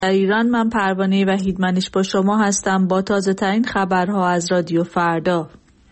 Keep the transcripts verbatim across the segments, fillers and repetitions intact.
در ایران من پروانه وحیدمنش با شما هستم با تازه ترین خبرها از رادیو فردا.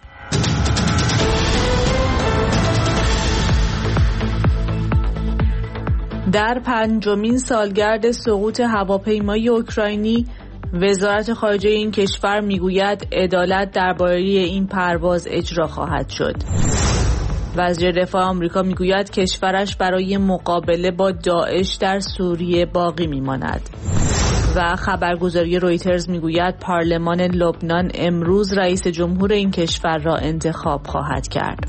در پنجمین سالگرد سقوط هواپیمای اوکراینی، وزارت خارجه این کشور میگوید عدالت درباره این پرواز اجرا خواهد شد. وزیر دفاع آمریکا میگوید کشورش برای مقابله با داعش در سوریه باقی میماند. و خبرگزاری رویترز میگوید پارلمان لبنان امروز رئیس جمهور این کشور را انتخاب خواهد کرد.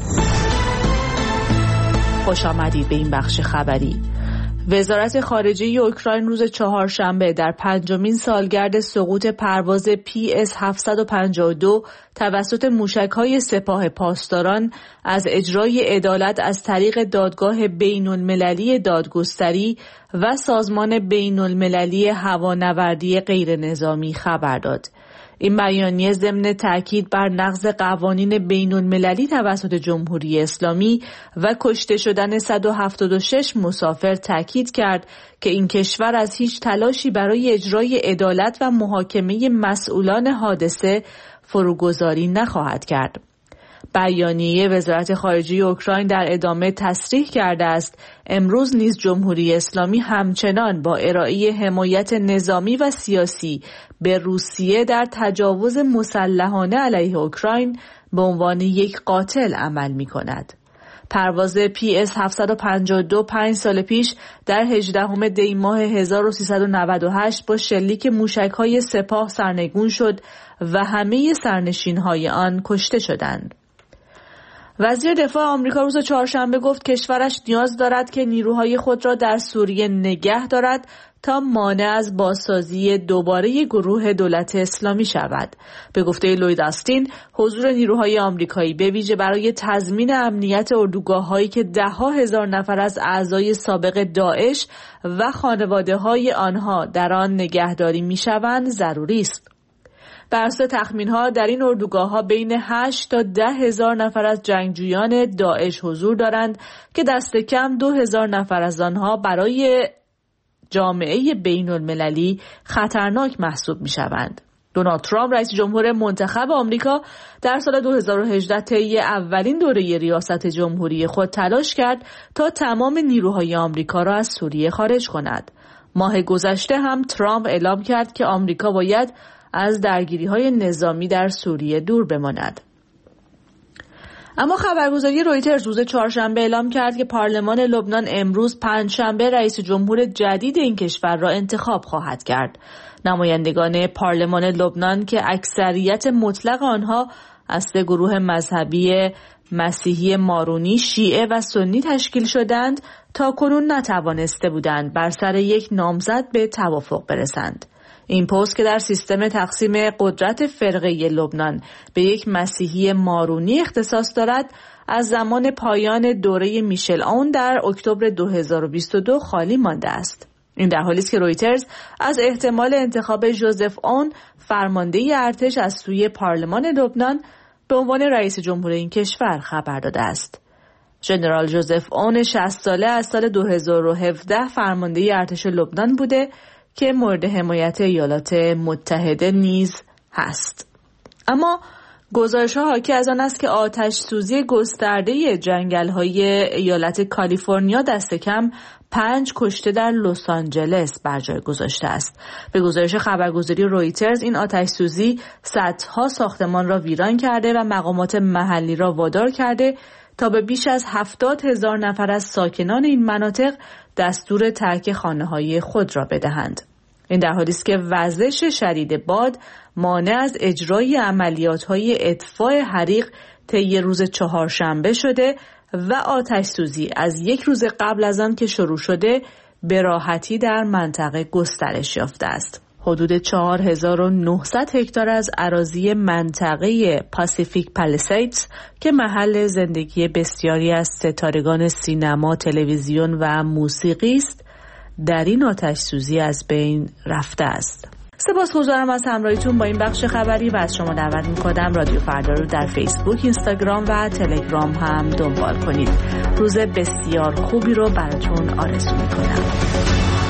خوش آمدید به این بخش خبری. وزارت خارجه اوکراین روز چهارشنبه در پنجمین سالگرد سقوط پرواز پی اس هفتصد و پنجاه و دو توسط موشک‌های سپاه پاسداران از اجرای عدالت از طریق دادگاه بین‌المللی دادگستری و سازمان بین‌المللی هوانوردی غیرنظامی خبر داد. این بیانیه ضمن تاکید بر نقض قوانین بین‌المللی توسط جمهوری اسلامی و کشته شدن صد و هفتاد و شش مسافر تاکید کرد که این کشور از هیچ تلاشی برای اجرای عدالت و محاکمه مسئولان حادثه فروگذاری نخواهد کرد. بیانیه وزارت خارجه اوکراین در ادامه تصریح کرده است امروز نیز جمهوری اسلامی همچنان با ارائه حمایت نظامی و سیاسی به روسیه در تجاوز مسلحانه علیه اوکراین به عنوان یک قاتل عمل می کند. پرواز پی اس هفتصد و پنجاه و دو پنج سال پیش در هجدهم دی ماه هزار و سیصد و نود و هشت با شلیک موشک‌های سپاه سرنگون شد و همه سرنشین‌های آن کشته شدند. وزیر دفاع آمریکا روز چهارشنبه گفت کشورش نیاز دارد که نیروهای خود را در سوریه نگه دارد تا مانع از بازسازی دوباره گروه دولت اسلامی شود. به گفته لوید آستین، حضور نیروهای آمریکایی به ویژه برای تضمین امنیت اردوگاه‌هایی که ده‌ها هزار نفر از اعضای سابق داعش و خانواده‌های آنها در آن نگهداری می‌شوند ضروری است. بر اساس تخمین‌ها در این اردوگاه‌ها بین هشت تا ده هزار نفر از جنگجویان داعش حضور دارند که دست کم دو هزار نفر از آنها برای جامعه بین‌المللی خطرناک محسوب می‌شوند. دونالد ترامپ رئیس جمهور منتخب آمریکا در سال دو هزار و هجده طی اولین دوره ریاست جمهوری خود تلاش کرد تا تمام نیروهای آمریکا را از سوریه خارج کند. ماه گذشته هم ترامپ اعلام کرد که آمریکا باید از درگیری‌های نظامی در سوریه دور بماند. اما خبرگزاری رویترز روز چهارشنبه اعلام کرد که پارلمان لبنان امروز پنجشنبه رئیس جمهور جدید این کشور را انتخاب خواهد کرد. نمایندگان پارلمان لبنان که اکثریت مطلق آنها از سه گروه مذهبی مسیحی مارونی، شیعه و سنی تشکیل شدند، تاکنون نتوانسته بودند بر سر یک نامزد به توافق برسند. این پست که در سیستم تقسیم قدرت فرقه لبنان به یک مسیحی مارونی اختصاص دارد، از زمان پایان دوره میشل آون در اکتبر دو هزار و بیست و دو خالی مانده است. این در حالی است که رویترز از احتمال انتخاب ژوزف اون، فرمانده ارتش، از سوی پارلمان لبنان به عنوان رئیس جمهور این کشور خبر داده است. ژنرال ژوزف اون شصت ساله از سال دو هزار و هفده فرمانده ارتش لبنان بوده که مورد حمایت ایالات متحده نیز هست. اما گزارش‌ها حاکی از آن است که آتش سوزی گسترده جنگل‌های ایالت کالیفرنیا دست کم پنج کشته در لس آنجلس بر جای گذاشته است. به گزارش خبرگزاری رویترز این آتش سوزی صدها ساختمان را ویران کرده و مقامات محلی را وادار کرده تا به بیش از هفتاد هزار نفر از ساکنان این مناطق دستور ترک خانه‌های خود را بدهند. این در حالی است که وزش شدید باد مانع از اجرای عملیات‌های اطفاء حریق طی روز چهارشنبه شده و آتش سوزی از یک روز قبل از آن که شروع شده به راحتی در منطقه گسترش یافته است. حدود چهار هزار و نهصد هکتار از اراضی منطقه پاسیفیک پالیسیدز که محل زندگی بسیاری از ستارگان سینما، تلویزیون و موسیقی است، در این آتش سوزی از بین رفته است. سپاسگزارم از همراهیتون با این بخش خبری و از شما دعوت می‌کنم رادیو فردا رو در فیسبوک، اینستاگرام و تلگرام هم دنبال کنید. روز بسیار خوبی رو براتون آرزو می‌کنم.